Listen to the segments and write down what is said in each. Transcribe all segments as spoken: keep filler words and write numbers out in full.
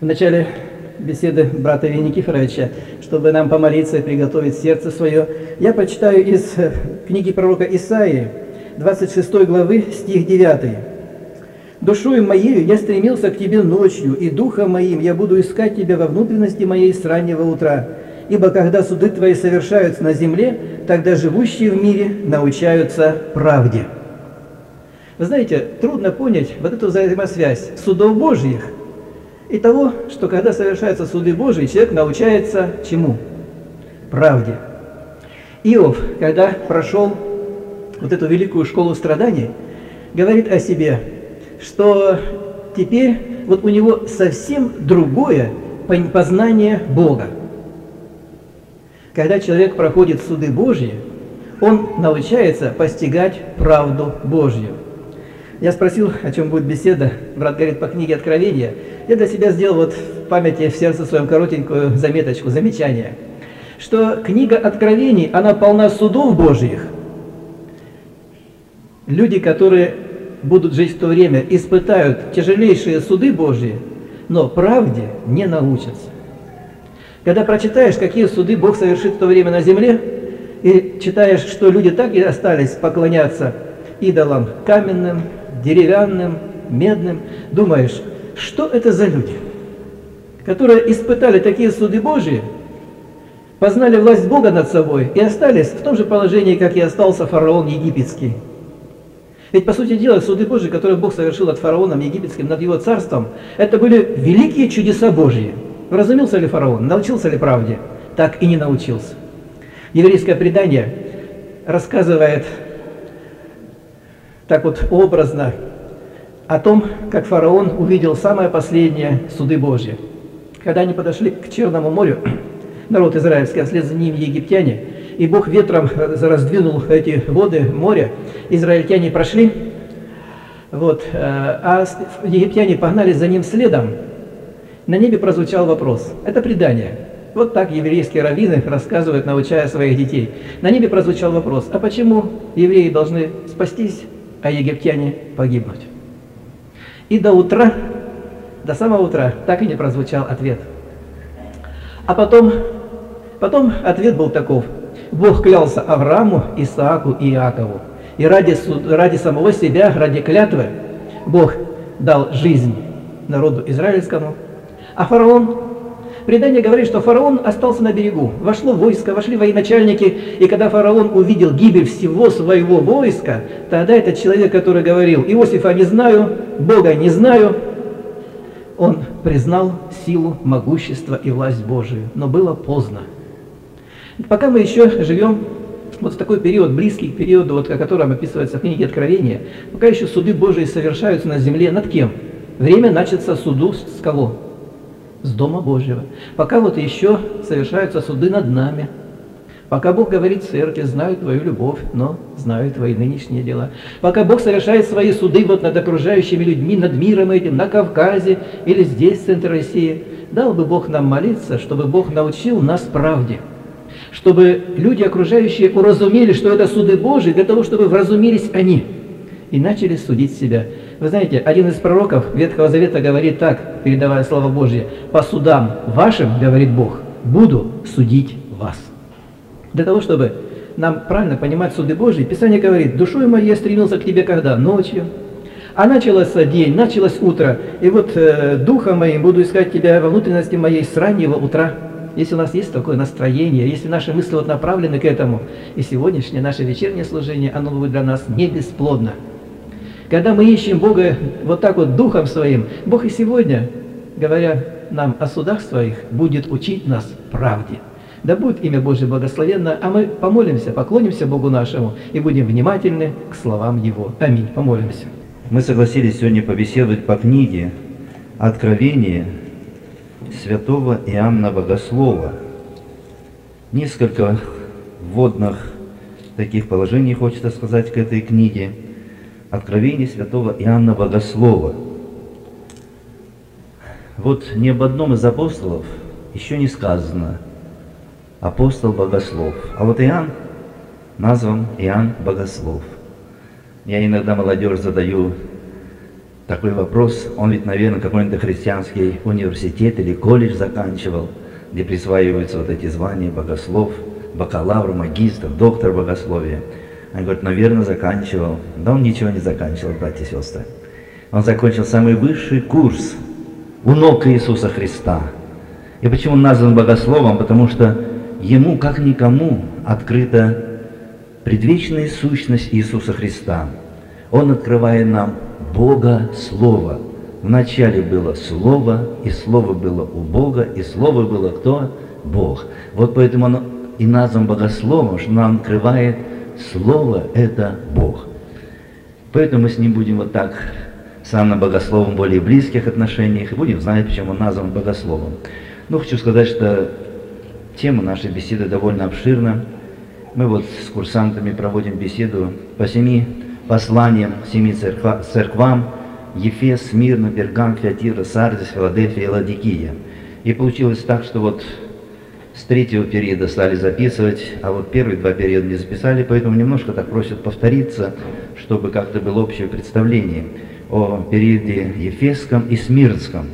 В начале беседы брата Ильи Никифоровича, чтобы нам помолиться и приготовить сердце свое, я прочитаю из книги пророка Исаии, двадцать шестой главы, стих девятый. «Душою моею я стремился к тебе ночью, и духом моим я буду искать тебя во внутренности моей с раннего утра. Ибо когда суды твои совершаются на земле, тогда живущие в мире научаются правде». Вы знаете, трудно понять вот эту взаимосвязь судов Божьих и того, что когда совершаются суды Божьи, человек научается чему? Правде. Иов, когда прошел вот эту великую школу страданий, говорит о себе, что теперь вот у него совсем другое познание Бога. Когда человек проходит суды Божьи, он научается постигать правду Божью. Я спросил, о чем будет беседа. Брат говорит, по книге Откровения. Я для себя сделал вот в памяти, в сердце своем коротенькую заметочку, замечание, что книга Откровений, она полна судов Божьих. Люди, которые будут жить в то время, испытают тяжелейшие суды Божьи, но правде не научатся. Когда прочитаешь, какие суды Бог совершит в то время на земле, и читаешь, что люди так и остались поклоняться идолам каменным, деревянным, медным, думаешь, что это за люди, которые испытали такие суды Божьи, познали власть Бога над собой и остались в том же положении, как и остался фараон египетский. Ведь, по сути дела, суды Божьи, которые Бог совершил над фараоном египетским, над его царством, это были великие чудеса Божьи. Вразумился ли фараон? Научился ли правде? Так и не научился. Еврейское предание рассказывает так вот образно о том, как фараон увидел самое последнее суды Божьи. Когда они подошли к Черному морю, народ израильский, а вслед за ними египтяне, и Бог ветром раздвинул эти воды моря, израильтяне прошли, вот, а египтяне погнали за ним следом, на небе прозвучал вопрос. Это предание. Вот так еврейские раввины рассказывают, научая своих детей. На небе прозвучал вопрос, а почему евреи должны спастись, а египтяне погибнуть? И до утра, до самого утра, так и не прозвучал ответ. А потом, потом ответ был таков. Бог клялся Аврааму, Исааку и Иакову. И ради, ради самого себя, ради клятвы, Бог дал жизнь народу израильскому. А фараон, предание говорит, что фараон остался на берегу. Вошло войско, вошли военачальники, и когда фараон увидел гибель всего своего войска, тогда этот человек, который говорил, Иосифа не знаю, Бога не знаю, он признал силу, могущество и власть Божию. Но было поздно. Пока мы еще живем вот в такой период, близкий к периоду, вот, о котором описывается в книге Откровения, пока еще суды Божии совершаются на земле, над кем? Время начаться суду с кого? С Дома Божьего. Пока вот еще совершаются суды над нами. Пока Бог говорит церкви, знаю твою любовь, но знаю твои нынешние дела. Пока Бог совершает свои суды вот над окружающими людьми, над миром этим, на Кавказе или здесь, в центре России, дал бы Бог нам молиться, чтобы Бог научил нас правде. Чтобы люди окружающие уразумели, что это суды Божьи, для того, чтобы вразумились они и начали судить себя. Вы знаете, один из пророков Ветхого Завета говорит так, передавая Слово Божье, «По судам вашим, говорит Бог, буду судить вас». Для того, чтобы нам правильно понимать суды Божьи, Писание говорит, «Душой моей я стремился к тебе когда? Ночью. А начался день, началось утро, и вот э, духом моим буду искать тебя во внутренности моей с раннего утра». Если у нас есть такое настроение, если наши мысли вот направлены к этому, и сегодняшнее наше вечернее служение, оно будет для нас не бесплодно. Когда мы ищем Бога вот так вот духом своим, Бог и сегодня, говоря нам о судах своих, будет учить нас правде. Да будет имя Божье благословенно, а мы помолимся, поклонимся Богу нашему и будем внимательны к словам Его. Аминь. Помолимся. Мы согласились сегодня побеседовать по книге «Откровение» святого Иоанна Богослова. Несколько вводных таких положений хочется сказать к этой книге. Откровение святого Иоанна Богослова. Вот ни об одном из апостолов еще не сказано апостол Богослов. А вот Иоанн назван Иоанн Богослов. Я иногда молодежь задаю такой вопрос. Он ведь, наверное, какой-нибудь христианский университет или колледж заканчивал, где присваиваются вот эти звания богослов, бакалавр, магистр, доктор богословия. Он говорит, наверное, заканчивал. Да он ничего не заканчивал, братья и сестры. Он закончил самый высший курс у ног Иисуса Христа. И почему он назван богословом? Потому что ему, как никому, открыта предвечная сущность Иисуса Христа. Он открывает нам Бога Слово. Вначале было Слово, и Слово было у Бога, и Слово было кто? Бог. Вот поэтому он и назван богословом, что нам открывает Слово – это Бог. Поэтому мы с ним будем вот так, с Анной Богословом, в более близких отношениях, и будем знать, почему он назван богословом. Ну, хочу сказать, что тема нашей беседы довольно обширна. Мы вот с курсантами проводим беседу по семи посланиям, семи церква, церквам: Ефес, Смирна, Пергам, Фиатира, Сардис, Филадельфия и Ладикия. И получилось так, что вот с третьего периода стали записывать, а вот первые два периода не записали, поэтому немножко так просят повториться, чтобы как-то было общее представление о периоде Ефесском и Смирнском.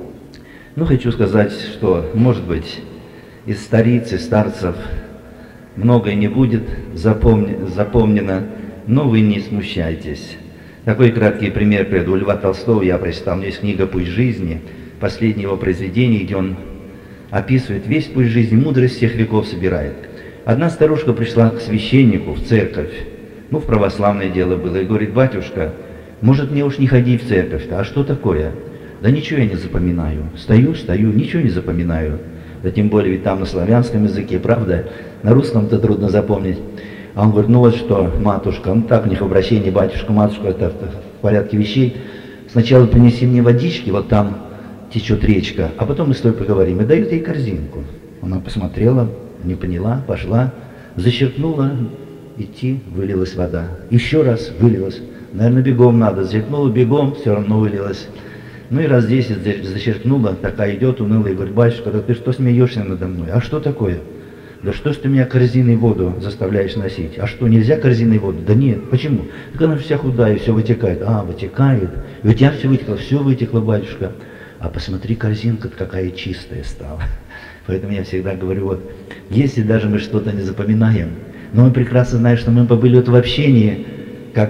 Ну, хочу сказать, что, может быть, из стариц и старцев многое не будет запомни, запомнено, но вы не смущайтесь. Такой краткий пример приведу. У Льва Толстого я прочитал, у меня есть книга «Путь жизни», последнее его произведение, где он описывает весь путь жизни, мудрость всех веков собирает. Одна старушка пришла к священнику в церковь, ну, в православное дело было, и говорит: батюшка, может, мне уж не ходить в церковь-то, а что такое? Да ничего я не запоминаю. Стою, стою, ничего не запоминаю. Да тем более, ведь там на славянском языке, правда, на русском-то трудно запомнить. А он говорит: ну вот что, матушка, ну так у них обращение, батюшка, матушка, это в порядке вещей. Сначала принеси мне водички, вот там течет речка, а потом мы с тобой поговорим. И дают ей корзинку. Она посмотрела, не поняла, пошла, зачерпнула, идти, вылилась вода. Еще раз вылилась. Наверное, бегом надо. Зачерпнула бегом, все равно вылилась. Ну и раз десять зачерпнула, такая идет унылая, и говорит: батюшка, да ты что смеешься надо мной? А что такое? Да что ж ты меня корзиной воду заставляешь носить? А что, нельзя корзиной воду? Да нет, почему? Так она вся худая, все вытекает. А, вытекает. И у тебя все вытекло, все вытекло, батюшка. А посмотри, корзинка какая чистая стала. Поэтому я всегда говорю, вот, если даже мы что-то не запоминаем, но мы прекрасно знаем, что мы побыли вот в общении, как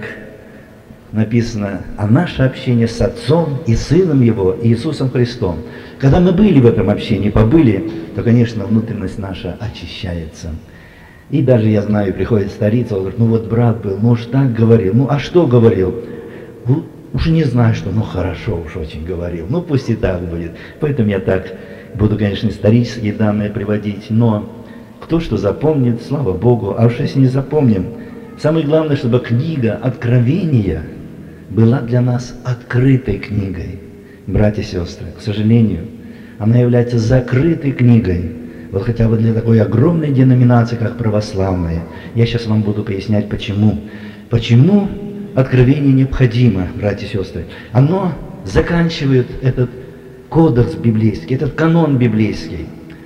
написано, а наше общение с Отцом и Сыном Его, Иисусом Христом. Когда мы были в этом общении, побыли, то, конечно, внутренность наша очищается. И даже, я знаю, приходит старица, он говорит: ну вот брат был, ну уж так говорил, ну а что говорил? Ну, уж не знаю, что, ну хорошо уж очень говорил, ну пусть и так будет. Поэтому я так буду, конечно, исторические данные приводить, но кто что запомнит, слава Богу, а уж если не запомним, самое главное, чтобы книга Откровения была для нас открытой книгой. Братья и сестры, к сожалению, она является закрытой книгой. Вот хотя бы для такой огромной деноминации, как православная. Я сейчас вам буду пояснять, почему. Почему Откровение необходимо, братья и сестры. Оно заканчивает этот кодекс библейский, этот канон библейский.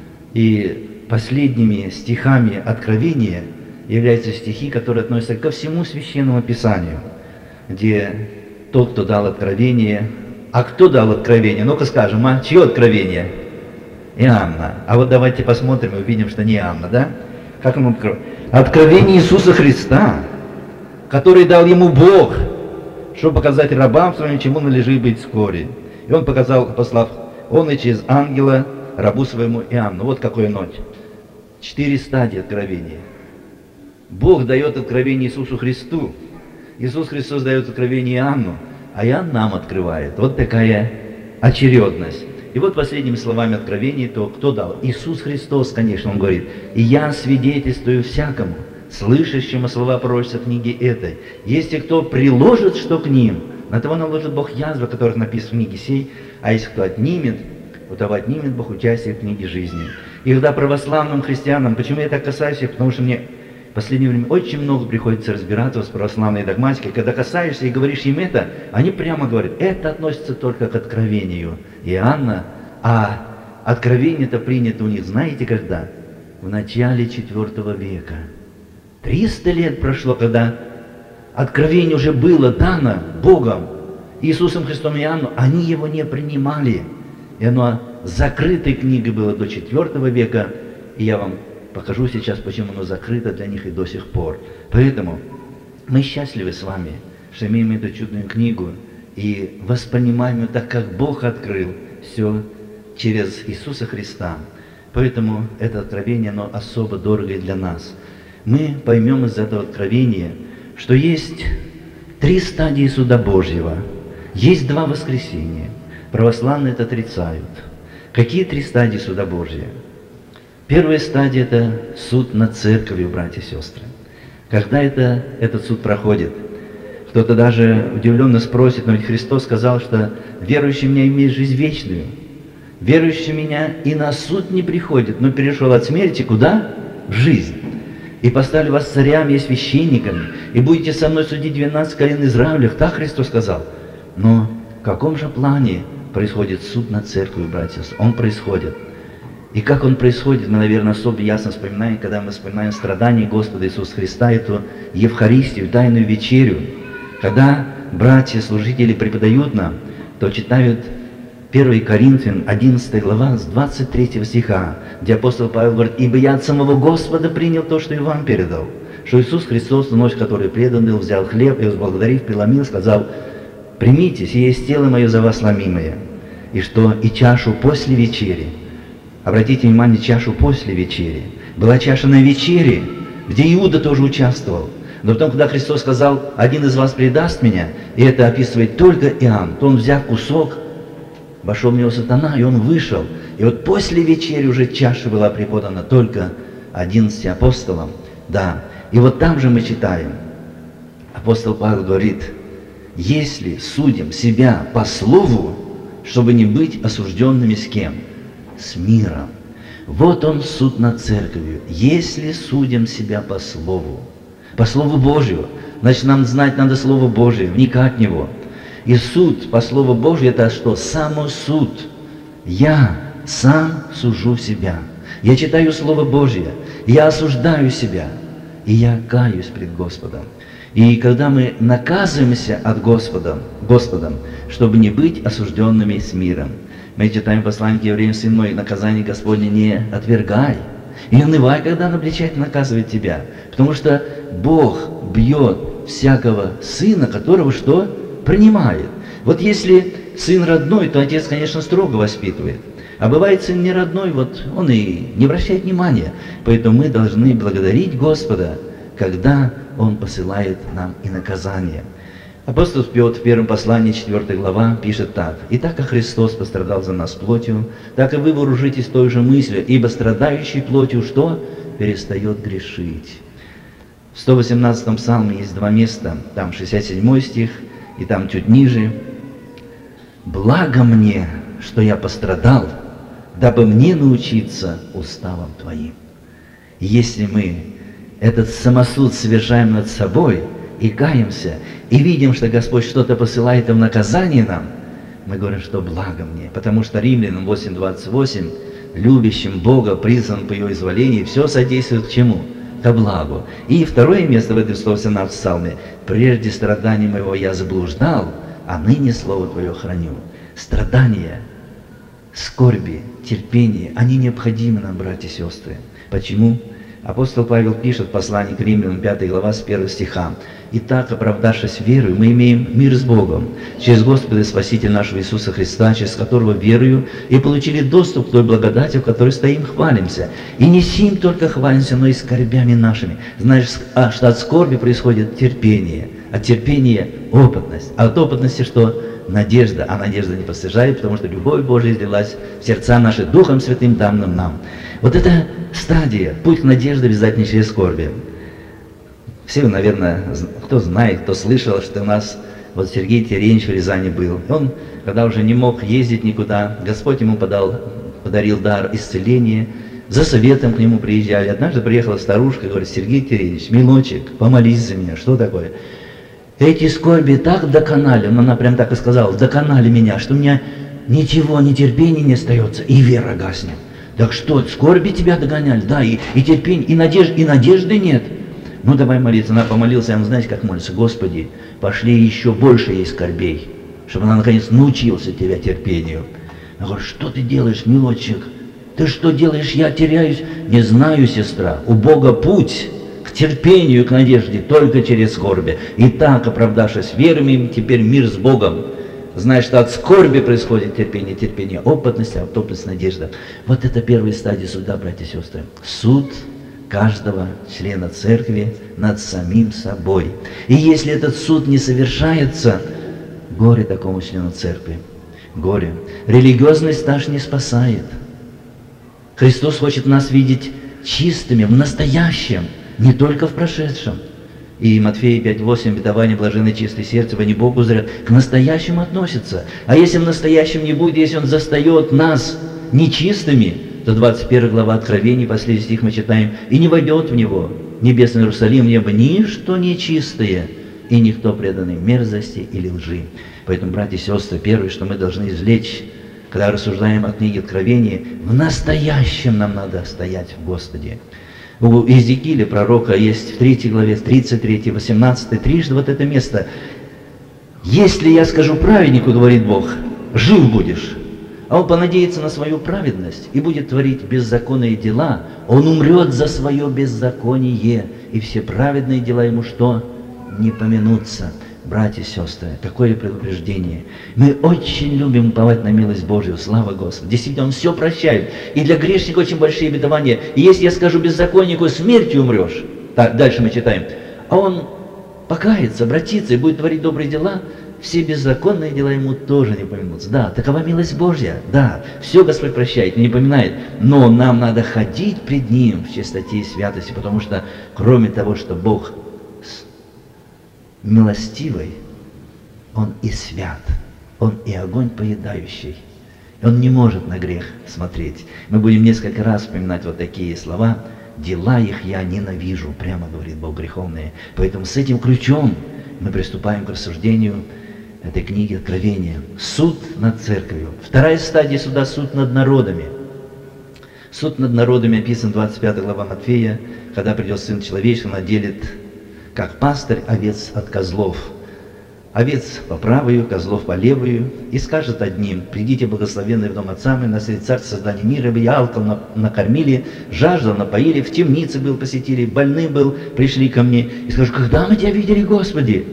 И последними стихами Откровения являются стихи, которые относятся ко всему Священному Писанию, где тот, кто дал откровение, а кто дал откровение? Ну-ка скажем, а чье откровение? Иоанна. А вот давайте посмотрим и увидим, что не Иоанна, да? Как он открыл? Откровение Иисуса Христа, который дал ему Бог, чтобы показать рабам своим, чему надлежит быть вскоре. И он показал, послав он и через ангела рабу своему Иоанну. Вот какой ночь. Четыре стадии откровения. Бог дает откровение Иисусу Христу. Иисус Христос дает откровение Иоанну, а Иоанн нам открывает. Вот такая очередность. И вот последними словами откровения, то кто дал? Иисус Христос, конечно, он говорит: «И я свидетельствую всякому, слышащему слова пророчества книги этой. Если кто приложит что к ним, на того наложит Бог язвы, о которых написано в книге сей, а если кто отнимет, у того отнимет Бог участие в книге жизни». И когда православным христианам, почему я так касаюсь их, потому что мне в последнее время очень много приходится разбираться с православной догматикой. Когда касаешься и говоришь им это, они прямо говорят: это относится только к откровению Иоанна, а откровение-то принято у них, знаете когда? В начале четвёртого века. триста лет прошло, когда откровение уже было дано Богом. Иисусом Христом и Иоанном, они его не принимали. И оно закрытой книгой было до четвёртого века. И я вам покажу сейчас, почему оно закрыто для них и до сих пор. Поэтому мы счастливы с вами, что имеем эту чудную книгу и воспринимаем ее так, как Бог открыл все через Иисуса Христа. Поэтому это откровение, оно особо дорого для нас. Мы поймем из этого откровения, что есть три стадии суда Божьего. Есть два воскресения. Православные это отрицают. Какие три стадии суда Божьего? Первая стадия – это суд над церковью, братья и сестры. Когда это, этот суд проходит? Кто-то даже удивленно спросит, но ведь Христос сказал, что верующий в Меня имеет жизнь вечную. Верующий в Меня и на суд не приходит, но перешел от смерти куда? В жизнь. И поставлю вас царями и священниками, и будете со мной судить двенадцать колен Израилевых. Так Христос сказал. Но в каком же плане происходит суд над церковью, братья? Он происходит. И как он происходит, мы, наверное, особо ясно вспоминаем, когда мы вспоминаем страдания Господа Иисуса Христа, эту Евхаристию, Тайную Вечерю. Когда братья-служители преподают нам, то читают первое Коринфянам, одиннадцатая глава, с двадцать третьего стиха, где апостол Павел говорит: «Ибо я от самого Господа принял то, что и вам передал, что Иисус Христос в ночь, которую предан был, взял хлеб и, возблагодарив, преломил, сказал: примите, сие есть тело мое за вас ломимое, и что и чашу после вечери». Обратите внимание, чашу после вечери. Была чаша на вечере, где Иуда тоже участвовал. Но потом, когда Христос сказал: один из вас предаст меня, и это описывает только Иоанн, то он, взяв кусок, вошел в него сатана, и он вышел. И вот после вечери уже чаша была преподана только одиннадцати апостолам. Да, и вот там же мы читаем, апостол Павел говорит: если судим себя по слову, чтобы не быть осужденными с кем? С миром. Вот он суд над церковью. Если судим себя по слову, по слову Божию, значит, нам знать надо Слово Божие, вникать в него. И суд по Слову Божию — это что? Самосуд. Я сам сужу себя. Я читаю Слово Божие, я осуждаю себя, и я каюсь пред Господом. И когда мы наказываемся от Господа, Господом, чтобы не быть осужденными с миром, мы читаем послание к евреям: «Сын мой, наказание Господне не отвергай, и не унывай, когда он обличает, наказывает тебя». Потому что Бог бьет всякого сына, которого что? Принимает. Вот если сын родной, то отец, конечно, строго воспитывает. А бывает сын не родной, вот он и не обращает внимания. Поэтому мы должны благодарить Господа, когда Он посылает нам и наказание. Апостол Петр в первом послании, четвёртая глава, пишет так: «Итак, как Христос пострадал за нас плотью, так и вы вооружитесь той же мыслью, ибо страдающий плотью что? Перестает грешить». В сто восемнадцатом псалме есть два места, там шестьдесят седьмой стих, и там чуть ниже: «Благо мне, что я пострадал, дабы мне научиться уставам Твоим». И если мы этот самосуд совершаем над собой и каемся, и видим, что Господь что-то посылает в наказание нам, мы говорим, что благо мне. Потому что Римлянам восемь двадцать восемь: «Любящим Бога, призван по Его изволению, все содействует к чему? Ко благу». И второе место в этой сто восемнадцатом псалме: «Прежде страдания моего я заблуждал, а ныне Слово Твое храню». Страдания, скорби, терпение, они необходимы нам, братья и сестры. Почему? Апостол Павел пишет в послании к Римлянам, пятая глава, с первого стиха: «Итак, оправдавшись верою, мы имеем мир с Богом через Господа и Спасителя нашего Иисуса Христа, через которого верою и получили доступ к той благодати, в которой стоим, хвалимся. И не сим только хвалимся, но и скорбями нашими». Знаешь, а, что от скорби происходит терпение, от терпения опытность, а от опытности что? Надежда. А надежда не постыжает, потому что любовь Божия излилась в сердца наши Духом Святым, данным нам. Вот эта стадия, путь к надежде обязательно через скорби. Все вы, наверное, кто знает, кто слышал, что у нас вот Сергей Терентьевич в Рязани был. Он, когда уже не мог ездить никуда, Господь ему подал, подарил дар исцеления. За советом к нему приезжали. Однажды приехала старушка и говорит: «Сергей Терентьевич, милочек, помолись за меня». Что такое? Эти скорби так доконали, но она прям так и сказала: доконали меня, что у меня ничего, ни терпения не остается, и вера гаснет. Так что, скорби тебя догоняли? Да, и, и терпение, и надежды, и надежды нет. Ну давай молиться. Она помолилась, и он, знаете, как молится: «Господи, пошли еще больше ей скорбей». чтобы она наконец научился тебя терпению. Я говорю, что ты делаешь, милочек? Ты что делаешь? Я теряюсь. Не знаю, сестра. У Бога путь к терпению и к надежде только через скорби. И так, оправдавшись верами, теперь мир с Богом. Знаешь, что от скорби происходит терпение, терпение, опытность, а опытность, надежда. Вот это первая стадия суда, братья и сестры. Суд каждого члена церкви над самим собой. И если этот суд не совершается, горе такому члену церкви. Горе. Религиозный стаж не спасает. Христос хочет нас видеть чистыми в настоящем, не только в прошедшем. И Матфея пять восемь, обетование блаженны чистые сердце, они Богу зрят, к настоящему относится. А если в настоящем не будет, если Он застает нас нечистыми, то двадцать первая глава Откровений, последний стих мы читаем, и не войдет в него небесный Иерусалим, небо, ничто нечистое, и никто преданный мерзости или лжи. Поэтому, братья и сестры, первое, что мы должны извлечь, когда рассуждаем о книге Откровения, в настоящем нам надо стоять в Господе. У Иезекииля, пророка, есть в третьей главе, тридцать третьей, восемнадцатой, трижды вот это место. «Если я скажу праведнику, — говорит Бог, — жив будешь, а он понадеется на свою праведность и будет творить беззаконные дела, он умрет за свое беззаконие, и все праведные дела ему что? Не помянутся». Братья и сестры, какое предупреждение. Мы очень любим уповать на милость Божью, слава Господу. Действительно, Он все прощает. И для грешника очень большие обетования. И если я скажу беззаконнику, смертью умрешь. Так, дальше мы читаем. А он покается, обратится и будет творить добрые дела, все беззаконные дела ему тоже не помянутся. Да, такова милость Божья. Да, все Господь прощает, не поминает. Но нам надо ходить пред Ним в чистоте и святости, потому что кроме того, что Бог милостивый, Он и свят, Он и огонь поедающий. Он не может на грех смотреть. Мы будем несколько раз вспоминать вот такие слова. «Дела их я ненавижу», прямо говорит Бог, греховные. Поэтому с этим ключом мы приступаем к рассуждению этой книги Откровения. Суд над церковью. Вторая стадия суда — суд над народами. Суд над народами описан двадцать пятая глава Матфея, когда придет Сын Человеческий, Он отделит, как пастырь, овец от козлов. Овец по правую, козлов по левую, и скажет одним: «Придите, благословенные, в дом Отца моего, наследие Царства создания мира, ибо я алкал, накормили, жаждал, напоили, в темнице был, посетили, больны был, пришли ко мне». И скажу: «Когда мы тебя видели, Господи?»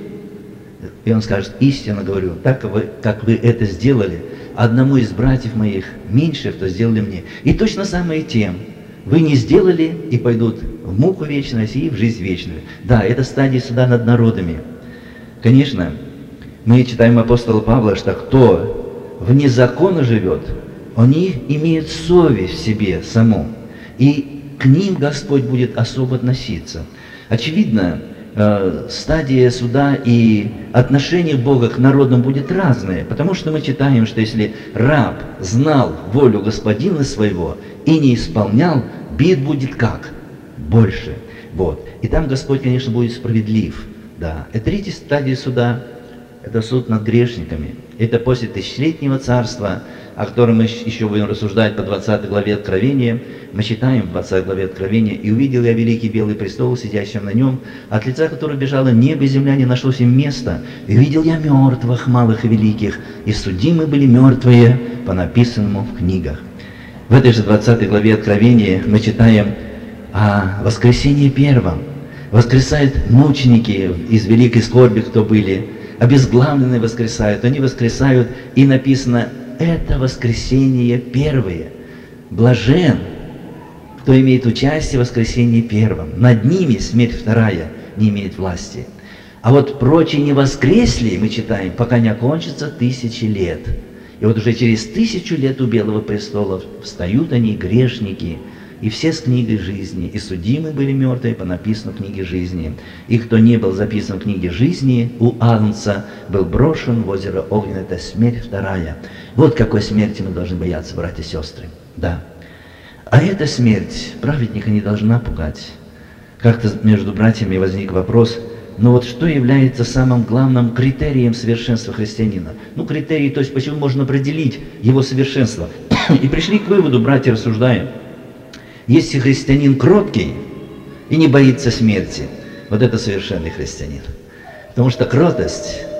И Он скажет: «Истинно говорю, так вы, как вы это сделали одному из братьев моих, меньше, кто сделали мне. И точно самое тем вы не сделали, и пойдут в муку вечность и в жизнь вечную». Да, это стадия суда над народами. Конечно, мы читаем апостола Павла, что кто вне закона живет, они имеют совесть в себе саму, и к ним Господь будет особо относиться. Очевидно, э, стадия суда и отношение Бога к народам будет разное, потому что мы читаем, что если раб знал волю господина своего и не исполнял, бед будет как? Больше. Вот. И там Господь, конечно, будет справедлив. Да. И третья стадия суда – это суд над грешниками. Это после тысячелетнего царства, о котором мы еще будем рассуждать по двадцатой главе Откровения. Мы читаем в двадцатой главе Откровения: «И увидел я великий белый престол, сидящим на нем, от лица которого бежало небо и земля, не нашлось им места. И увидел я мертвых, малых и великих, и судимы были мертвые по написанному в книгах». В этой же двадцатой главе Откровения мы читаем о воскресении первом. Воскресают мученики из великой скорби, кто были, обезглавленные воскресают, они воскресают, и написано: это воскресение первое. Блажен, кто имеет участие в воскресении первом. Над ними смерть вторая не имеет власти. А вот прочие не воскресли, мы читаем, пока не окончится тысячи лет. И вот уже через тысячу лет у Белого престола встают они, грешники, и все с книгой жизни, и судимы были мертвые по написанному в книге жизни. И кто не был записан в книге жизни, у Агнца был брошен в озеро огненное, это смерть вторая. Вот какой смерти мы должны бояться, братья и сестры. Да. А эта смерть праведника не должна пугать. Как-то между братьями возник вопрос: ну вот что является самым главным критерием совершенства христианина? Ну, критерий, то есть почему можно определить его совершенство? И пришли к выводу, братья, рассуждаем: если христианин кроткий и не боится смерти, вот это совершенный христианин. Потому что кротость –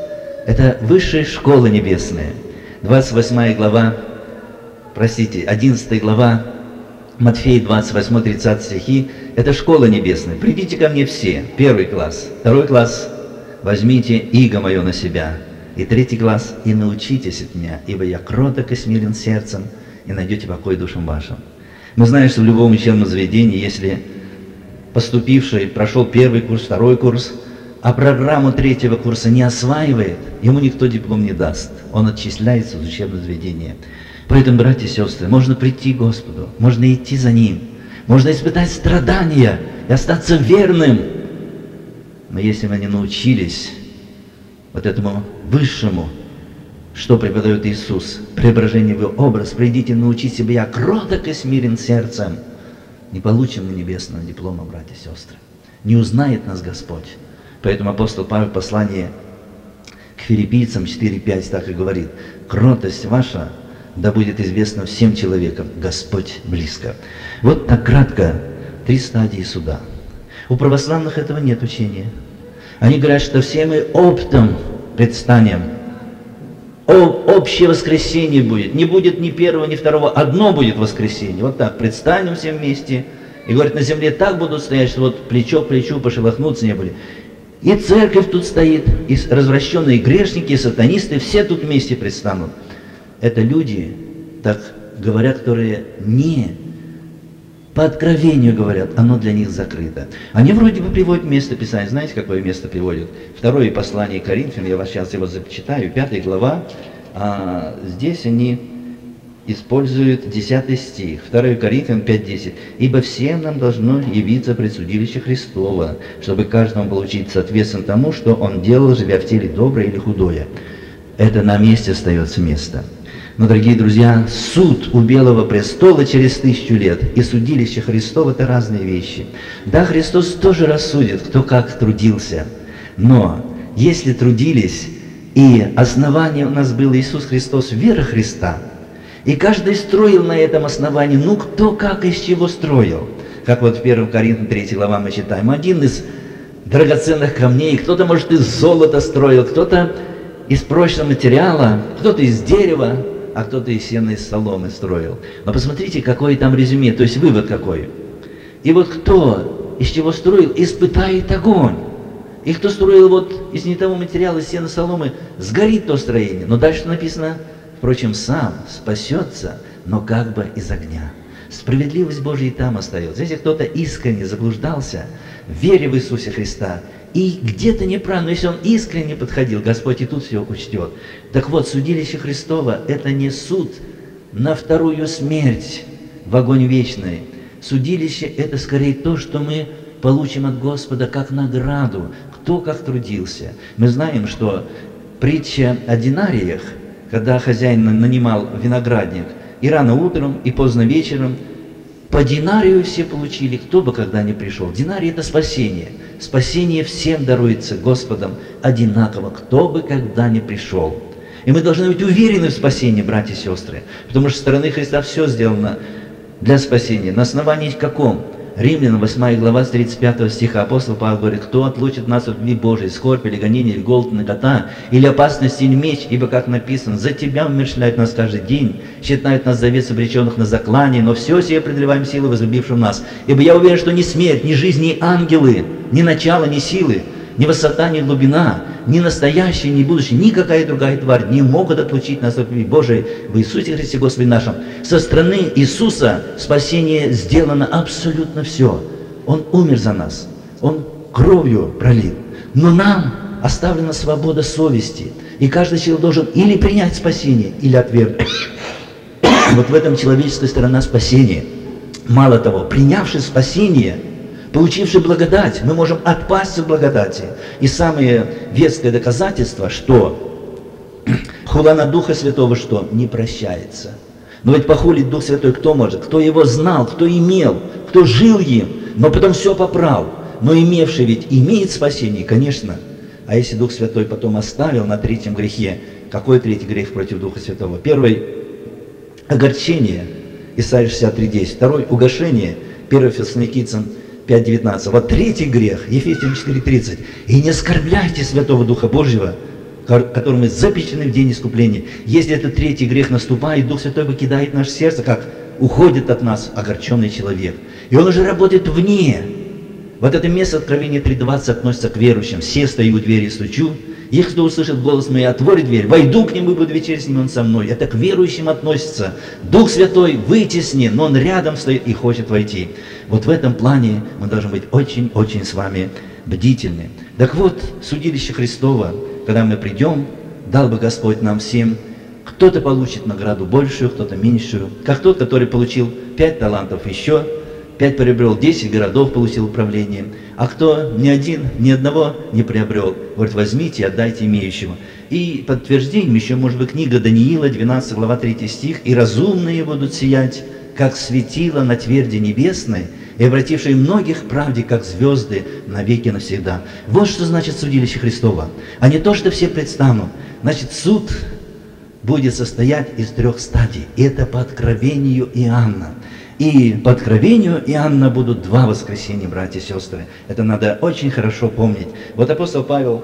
Это высшая школа небесная. двадцать восьмая глава, простите, одиннадцатая глава, Матфея двадцать восемь тридцать стихи, это школа небесная. Придите ко мне все, первый класс, второй класс, возьмите иго мое на себя, и третий класс, и научитесь от меня, ибо я кроток и смирен сердцем, и найдете покой душам вашим. Мы знаем, что в любом учебном заведении, если поступивший прошел первый курс, второй курс, а программу третьего курса не осваивает, ему никто диплом не даст. Он отчисляется из учебного заведения. Поэтому, братья и сестры, можно прийти к Господу, можно идти за Ним, можно испытать страдания и остаться верным. Но если мы не научились вот этому высшему, что преподает Иисус, преображение в Его образ, придите научить себя, я кроток и смирен сердцем, не получим мы небесного диплома, братья и сестры. Не узнает нас Господь. Поэтому апостол Павел в послании к филиппийцам четыре пять так и говорит: кротость ваша да будет известна всем человекам, Господь близко. Вот так кратко три стадии суда. У православных этого нет учения. Они говорят, что все мы оптом предстанем. Общее воскресенье будет. Не будет ни первого, ни второго. Одно будет воскресенье. Вот так предстанем все вместе. И говорят, на земле так будут стоять, что вот плечо к плечу пошелохнуться не были. И церковь тут стоит, и развращенные грешники, и сатанисты, все тут вместе предстанут. Это люди, так говорят, которые не по откровению говорят, оно для них закрыто. Они вроде бы приводят место Писания. Знаете, какое место приводят? Второе послание Коринфянам, я вас сейчас его зачитаю, пятая глава. А здесь они используют десятый стих, второе Коринфянам пять десять. «Ибо всем нам должно явиться предсудилище Христова, чтобы каждому получить соответственно тому, что он делал, живя в теле доброе или худое». Это на месте остается место. Но, дорогие друзья, суд у Белого престола через тысячу лет и судилище Христова – это разные вещи. Да, Христос тоже рассудит, кто как трудился. Но если трудились, и основание у нас было Иисус Христос, вера Христа, и каждый строил на этом основании, ну кто как из чего строил. Как вот в первом Коринфянам третьей глава мы читаем, один из драгоценных камней, кто-то, может, из золота строил, кто-то из прочного материала, кто-то из дерева, а кто-то из сена, из соломы строил. Но посмотрите, какое там резюме, то есть вывод какой. И вот кто из чего строил, испытает огонь. И кто строил вот из не того материала, из сена, соломы, сгорит то строение. Но дальше написано, впрочем, сам спасется, но как бы из огня. Справедливость Божия и там остается. Если кто-то искренне заблуждался в вере в Иисуса Христа, и где-то неправильно, но если он искренне подходил, Господь и тут все учтет. Так вот, судилище Христово – это не суд на вторую смерть в огонь вечный. Судилище – это скорее то, что мы получим от Господа как награду, кто как трудился. Мы знаем, что притча о динариях, когда хозяин нанимал виноградник, и рано утром, и поздно вечером, по динарию все получили, кто бы когда ни пришел. Динарий – это спасение. Спасение всем даруется Господом одинаково, кто бы когда ни пришел. И мы должны быть уверены в спасении, братья и сестры, потому что со стороны Христа все сделано для спасения. На основании каком? Римлянам восьмая глава с тридцать пятого стиха апостол Павел говорит: «Кто отлучит нас от любви Божией, скорбь или гонение, или голод, нагота, или опасность, или меч, ибо, как написано, за Тебя умерщвляют нас каждый день, считают нас за овец, обреченных на заклание, но все сие преодолеваем силы, возлюбившим нас. Ибо я уверен, что ни смерть, ни жизнь, ни ангелы, ни начало, ни силы, ни высота, ни глубина, ни настоящее, ни будущее, никакая другая тварь не могут отлучить нас от любви Божией в Иисусе Христе Господе нашем». Со стороны Иисуса спасение сделано абсолютно все. Он умер за нас, Он кровью пролит. Но нам оставлена свобода совести. И каждый человек должен или принять спасение, или отвергнуть. Вот в этом человеческая сторона спасения. Мало того, принявший спасение, получивший благодать, мы можем отпасть от благодати. И самое веское доказательство, что хула на Духа Святого, что не прощается. Но ведь похулить Дух Святой кто может? Кто его знал, кто имел, кто жил им, но потом все поправил. Но имевший ведь имеет спасение, конечно. А если Дух Святой потом оставил на третьем грехе, какой третий грех против Духа Святого? Первый – огорчение, Исайя шестьдесят три десять. Второй – угошение, первый Фессалоникийцам пять девятнадцать. Вот третий грех, Ефесянам четыре тридцать. «И не оскорбляйте Святого Духа Божьего, которым мы запечатлены в день искупления. Если этот третий грех наступает, Дух Святой покидает наше сердце, как уходит от нас огорченный человек. И он уже работает вне. Вот это место Откровения три двадцать относится к верующим. «Се стою у двери и стучу, и кто услышит голос мой, отворит дверь, войду к нему и буду вечерять с ним, он со мной». Это к верующим относится. Дух Святой вытеснен, но он рядом стоит и хочет войти. Вот в этом плане мы должны быть очень-очень с вами бдительны. Так вот, судилище Христово, когда мы придем, дал бы Господь нам всем, кто-то получит награду большую, кто-то меньшую, как тот, который получил пять талантов еще, пять приобрел, десять городов получил управление, а кто ни один, ни одного не приобрел, говорит, возьмите и отдайте имеющему. И подтверждением еще может быть книга Даниила, двенадцатая глава, третий стих, «И разумные будут сиять, как светило на тверди небесной, и обратившие многих к правде, как звезды, навеки навсегда». Вот что значит судилище Христово. А не то, что все предстанут. Значит, суд будет состоять из трех стадий. Это по откровению Иоанна. И по откровению Иоанна будут два воскресения, братья и сестры. Это надо очень хорошо помнить. Вот апостол Павел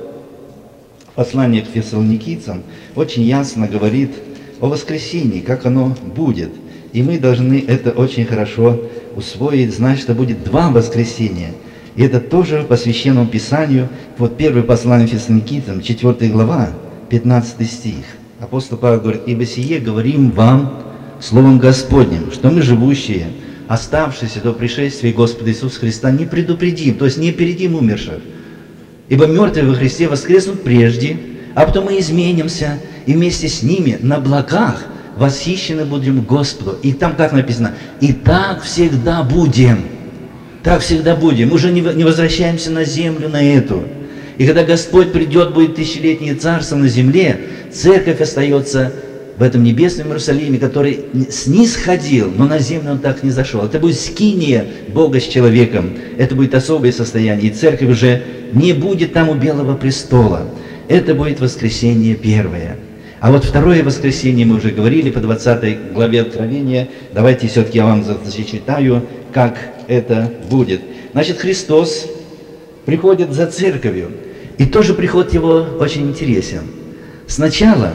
в послании к фессалоникийцам очень ясно говорит о воскресении, как оно будет. И мы должны это очень хорошо усвоить, знать, что будет два воскресения. И это тоже по Священному Писанию. Вот первое послание Фессалоникийцам, четвёртая глава, пятнадцатый стих. Апостол Павел говорит, «Ибо сие говорим вам Словом Господним, что мы, живущие, оставшиеся до пришествия Господа Иисуса Христа, не предупредим, то есть не опередим умерших. Ибо мертвые во Христе воскреснут прежде, а потом мы изменимся, и вместе с ними на облаках восхищены будем Господу». И там как написано, «И так всегда будем». Так всегда будем. Мы уже не возвращаемся на землю, на эту. И когда Господь придет, будет тысячелетнее царство на земле, церковь остается в этом небесном Иерусалиме, который снисходил, но на землю он так не зашел. Это будет скиния Бога с человеком. Это будет особое состояние. И церковь уже не будет там у Белого престола. Это будет воскресенье первое. А вот второе воскресенье, мы уже говорили по двадцатой главе Откровения. Давайте все-таки я вам зачитаю, как это будет. Значит, Христос приходит за церковью. И тоже приход его очень интересен. Сначала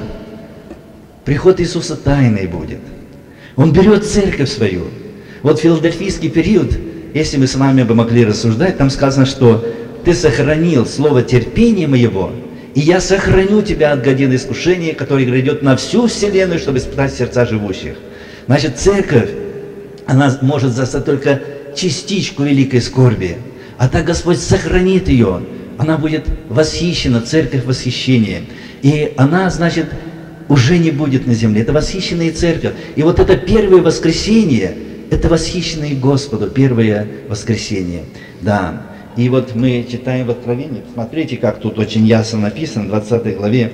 приход Иисуса тайный будет. Он берет церковь свою. Вот в филадельфийский период, если мы с вами бы могли рассуждать, там сказано, что «Ты сохранил слово терпения моего, и я сохраню тебя от годин искушения, который грядет на всю вселенную, чтобы испытать сердца живущих». Значит, церковь, она может застать только частичку великой скорби. А так Господь сохранит ее. Она будет восхищена, церковь восхищения. И она, значит, уже не будет на земле. Это восхищенная церковь. И вот это первое воскресенье, это восхищенное Господу, первое воскресенье. Да. И вот мы читаем в Откровении, посмотрите, как тут очень ясно написано, в двадцатой главе.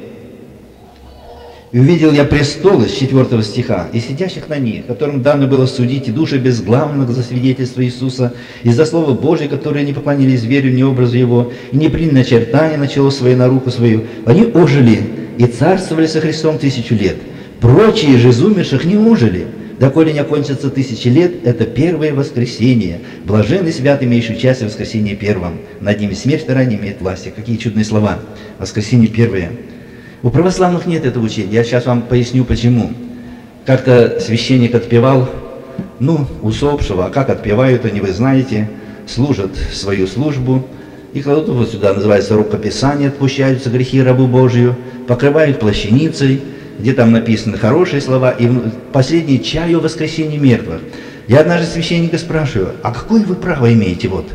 «И увидел я престолы» с четвёртого стиха, «и сидящих на них, которым дано было судить и души безглавных за свидетельство Иисуса, и за Слово Божие, которые не поклонились зверю, ни образу Его, и не приняли начертания на чело свое, на руку свою, они ожили и царствовали со Христом тысячу лет. Прочие же из умерших не ожили, доколе не окончатся тысячи лет, это первое воскресенье. Блаженный свят, имеющий участие в воскресении первом. Над ними смерть вторая не имеет власти». Какие чудные слова. Воскресенье первое. У православных нет этого учения. Я сейчас вам поясню, почему. Как-то священник отпевал, ну, усопшего, а как отпевают они, вы знаете, служат свою службу, и кладут вот сюда, называется рукописание, отпущаются грехи рабу Божию, покрывают плащаницей, где там написаны хорошие слова, и последний чаю воскресения мертвых. Я однажды священника спрашиваю, а какое вы право имеете вот?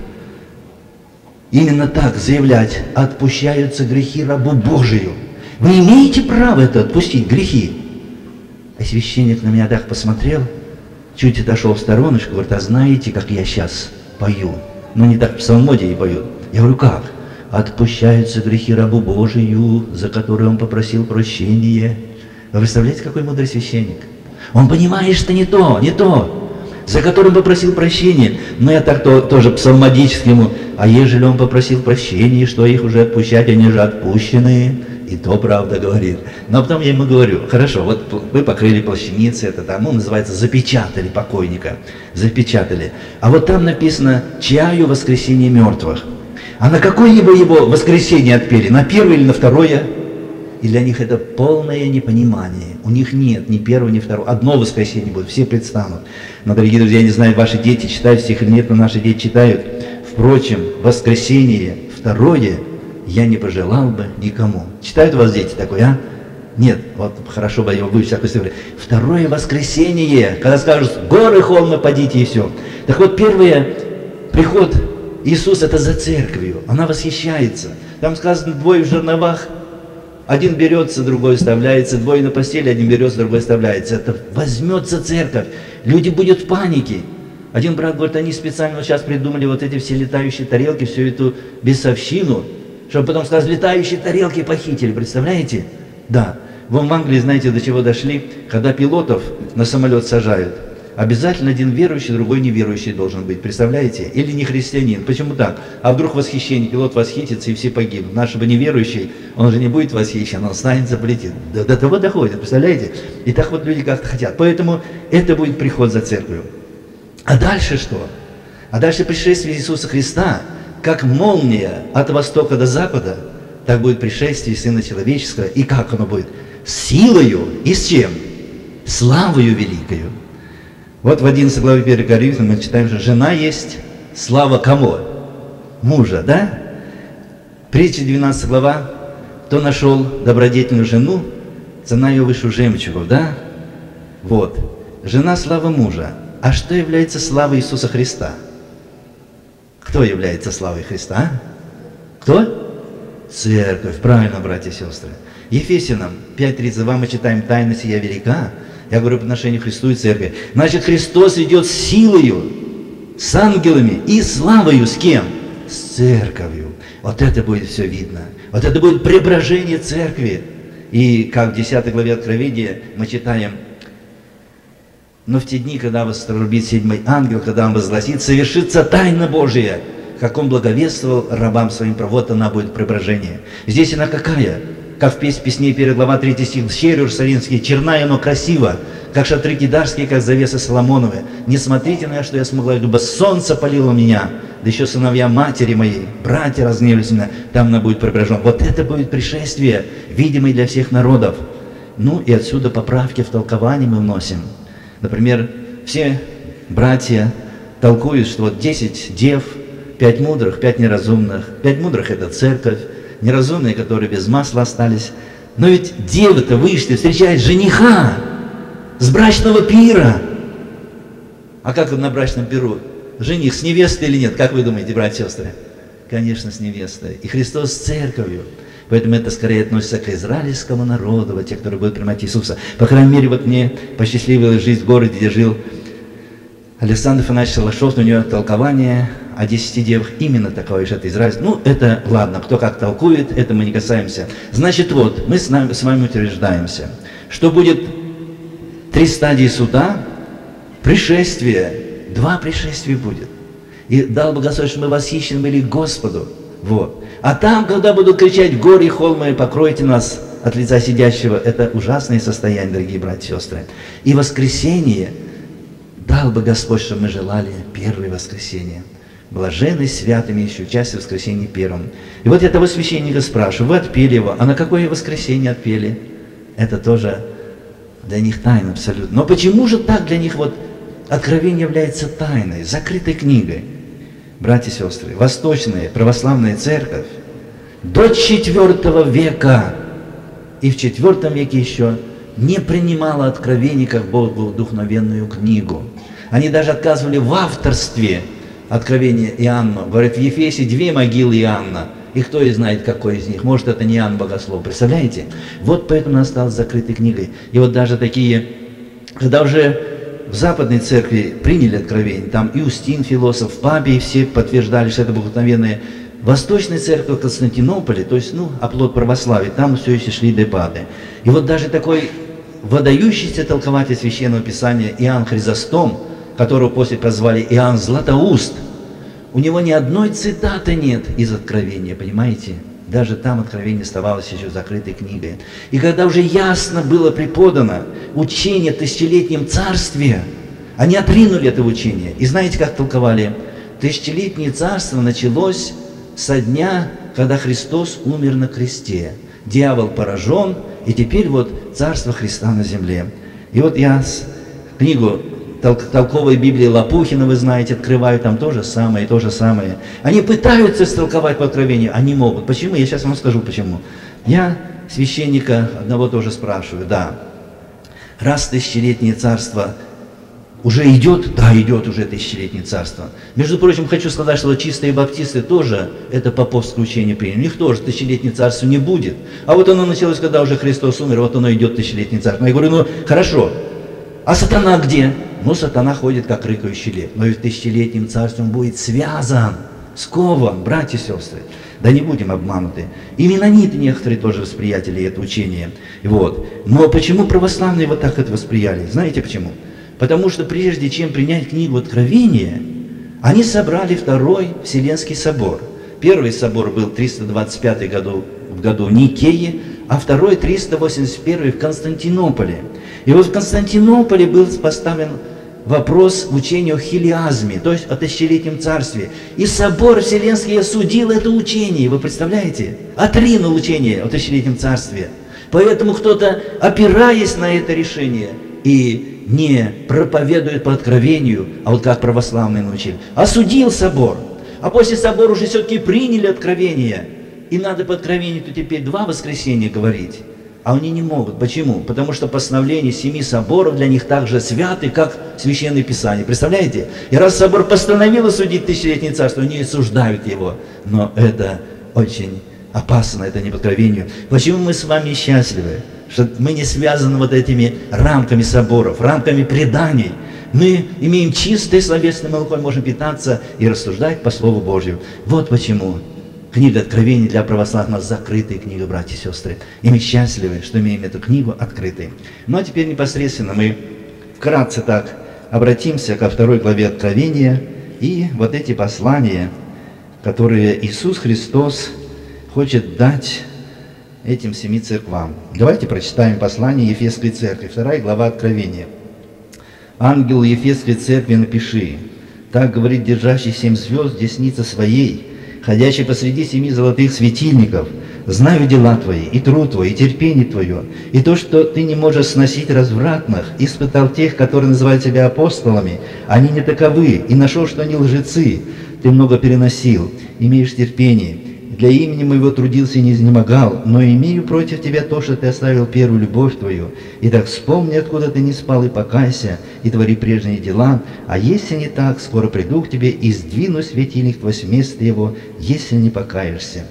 Именно так заявлять, отпущаются грехи рабу Божию. Вы имеете право это отпустить, грехи? А священник на меня так посмотрел, чуть отошел в стороночку, говорит, а знаете, как я сейчас пою? Ну, не так в псалмодии поют. Я говорю, как? Отпущаются грехи рабу Божию, за которые он попросил прощения. Вы представляете, какой мудрый священник? Он понимает, что не то, не то, за которым попросил прощения. Но я так то, тоже псалмодически ему, а ежели он попросил прощения, что их уже отпущать, они же отпущены. И то правда говорит. Но потом я ему говорю, хорошо, вот вы покрыли плащаницы, это там, ну, называется, запечатали покойника, запечатали. А вот там написано «чаю воскресения мертвых». А на какое его, его воскресенье отпели? На первое или на второе? И для них это полное непонимание. У них нет ни первого, ни второго. Одно воскресенье будет, все предстанут. Но, дорогие друзья, я не знаю, ваши дети читают стих или нет, но наши дети читают. Впрочем, воскресенье второе я не пожелал бы никому. Читают у вас дети такое, а? Нет, вот хорошо бы его выучить. Второе воскресенье, когда скажут, горы, холмы, подите и все. Так вот, первое, приход Иисуса, это за церковью. Она восхищается. Там сказано, двое в жерновах, один берется, другой оставляется, двое на постели, один берется, другой оставляется. Это возьмется церковь. Люди будут в панике. Один брат говорит, они специально вот сейчас придумали вот эти все летающие тарелки, всю эту бесовщину, чтобы потом сказать, летающие тарелки похитили. Представляете? Да. Вон в Англии, знаете, до чего дошли? Когда пилотов на самолет сажают, обязательно один верующий, другой неверующий должен быть. Представляете? Или не христианин. Почему так? А вдруг восхищение, пилот восхитится и все погибнут. Наш бы неверующий, он же не будет восхищен, он останется, полетит. До, до того доходит, представляете? И так вот люди как-то хотят. Поэтому это будет приход за церковью. А дальше что? А дальше пришествие Иисуса Христа, как молния от востока до запада, так будет пришествие Сына Человеческого. И как оно будет? Силою и с чем? Славою великою. Вот в одиннадцатой главе первого Коринфянам мы читаем, что жена есть слава кому? Мужа, да? Притча двенадцатая глава. Кто нашел добродетельную жену, цена ее выше жемчугов, да? Вот. Жена слава мужа. А что является славой Иисуса Христа? Кто является славой Христа? Кто? Церковь. Правильно, братья и сестры. Ефесянам пять тридцать два мы читаем, тайна сия велика. Я говорю по отношению к Христу и церкви. Значит, Христос идет с силою, с ангелами и славою с кем? С церковью. Вот это будет все видно. Вот это будет преображение церкви. И как в десятой главе Откровения мы читаем, но в те дни, когда вострубит седьмой ангел, когда он возгласит, совершится тайна Божия, как он благовествовал рабам своим. Вот она будет преображение. Здесь она какая? Как в песне песней первая глава, третий стих, «Щерь Иерусалимский, черная, но красиво, как шатры кидарские, как завесы Соломоновы. Не смотрите на меня, что я смогла, ибо солнце палило меня, да еще сыновья матери моей, братья разгневались меня». Там она будет преображена. Вот это будет пришествие, видимое для всех народов. Ну и отсюда поправки в толковании мы вносим. Например, все братья толкуют, что вот десять дев, пять мудрых, пять неразумных. Пять мудрых – это церковь, неразумные, которые без масла остались. Но ведь девы-то вышли встречать жениха с брачного пира. А как на брачном пиру? Жених с невестой или нет? Как вы думаете, братья и сестры? Конечно, с невестой. И Христос с церковью. Поэтому это скорее относится к израильскому народу, вот те, которые будут принимать Иисуса. По крайней мере, вот мне посчастливилась жизнь в городе, где жил Александр Афанасьевич Шалашов, у него толкование о десяти девах именно такое же, это израильское. Ну, это ладно, кто как толкует, это мы не касаемся. Значит, вот, мы с, нами, с вами утверждаемся, что будет три стадии суда, пришествие, два пришествия будет. И дал бы Господь, что мы восхищены были Господу. Вот. А там, когда будут кричать горы и холмы, покройте нас от лица сидящего, это ужасное состояние, дорогие братья и сестры. И воскресенье дал бы Господь, что мы желали первое воскресенье. Блаженны святыми еще участие в воскресенье первом. И вот я того священника спрашиваю, вы отпели его, а на какое воскресенье отпели? Это тоже для них тайна абсолютно. Но почему же так для них вот Откровение является тайной, закрытой книгой? Братья и сестры, Восточная Православная Церковь до четвёртого века и в четвёртом веке еще не принимала Откровение как богодухновенную книгу. Они даже отказывали в авторстве Откровения Иоанна. Говорят, в Ефесе две могилы Иоанна, и кто и знает, какой из них. Может, это не Иоанн Богослов. Представляете? Вот поэтому она стала закрытой книгой. И вот даже такие, когда уже в Западной Церкви приняли Откровение, там Иустин, философ, Папий, все подтверждали, что это богодухновенное. В Восточной Церкви в Константинополе, то есть, ну, оплот православия, там все еще шли дебаты. И вот даже такой выдающийся толкователь Священного Писания Иоанн Хризостом, которого после прозвали Иоанн Златоуст, у него ни одной цитаты нет из Откровения, понимаете? Даже там Откровение оставалось еще закрытой книгой. И когда уже ясно было преподано учение о тысячелетнем царстве, они отринули это учение. И знаете, как толковали? Тысячелетнее царство началось со дня, когда Христос умер на кресте. дьявол поражен, и теперь вот Царство Христа на земле. И вот я книгу толковой Библии Лопухина, вы знаете, открываю, там то же самое, то же самое. Они пытаются истолковать по откровению, они могут. Почему? Я сейчас вам скажу почему. Я священника одного тоже спрашиваю, да, раз тысячелетнее царство уже идет, да, идет уже тысячелетнее царство. Между прочим, хочу сказать, что чистые баптисты тоже это поповское учение приняли. У них тоже тысячелетнее царство не будет. А вот оно началось, когда уже Христос умер, вот оно идет тысячелетнее царство. Я говорю, ну хорошо, а сатана где? Ну, сатана ходит, как рыкающий лев. Но и в тысячелетнем царстве он будет связан, скован, братья и сестры. Да не будем обмануты. И менониты некоторые тоже восприятели это учение. Вот. Но почему православные вот так это восприяли? Знаете почему? Потому что прежде чем принять книгу Откровения, они собрали Второй Вселенский собор. Первый собор был в триста двадцать пятом году, в году в Никее, а второй триста восемьдесят первый в Константинополе. И вот в Константинополе был поставлен вопрос учения о хилиазме, то есть о тысячелетнем царстве. И собор Вселенский осудил это учение, вы представляете? Отринул учение о тысячелетнем царстве. Поэтому кто-то, опираясь на это решение, и не проповедует по откровению, а вот как православные научили, осудил собор. А после собора уже все-таки приняли откровение. И надо по откровению-то теперь два воскресенья говорить. А они не могут. Почему? Потому что постановление семи соборов для них так же святы, как Священное Писание. Представляете? И раз собор постановил осудить тысячелетнее царство, они осуждают его. Но это очень опасно, это не по откровению. Почему мы с вами счастливы? Что мы не связаны вот этими рамками соборов, рамками преданий. Мы имеем чистое словесное молоко, можем питаться и рассуждать по Слову Божьему. Вот почему книга Откровений для православных закрытая книга, братья и сестры. И мы счастливы, что имеем эту книгу открытой. Ну а теперь непосредственно мы вкратце так обратимся ко второй главе Откровения и вот эти послания, которые Иисус Христос хочет дать этим семи церквам. Давайте прочитаем послание Ефесской церкви, вторая глава Откровения. «Ангелу Ефесской церкви напиши, так говорит держащий семь звезд десницы своей, ходящий посреди семи золотых светильников, знаю дела твои, и труд твой, и терпение твое, и то, что ты не можешь сносить развратных, испытал тех, которые называют себя апостолами, они не таковы, и нашел, что они лжецы, ты много переносил, имеешь терпение, для имени моего трудился и не изнемогал, но имею против тебя то, что ты оставил первую любовь твою. Итак, вспомни, откуда ты не спал, и покайся, и твори прежние дела. А если не так, скоро приду к тебе и сдвину светильник твой с места его, если не покаешься.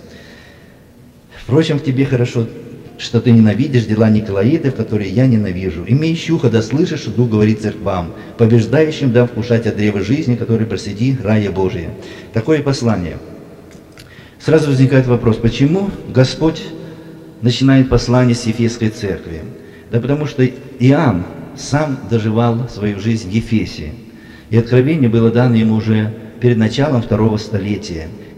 Впрочем, в тебе хорошо, что ты ненавидишь дела Николаитов, которые я ненавижу. Имей щуха, да слышишь, что Дух говорит церквам, побеждающим да вкушать от древа жизни, который просиди рая Божия». Такое послание. Сразу возникает вопрос, почему Господь начинает послание с Ефесской церкви? Да потому что Иоанн сам доживал свою жизнь в Ефесе. И откровение было дано ему уже перед началом второго столетия.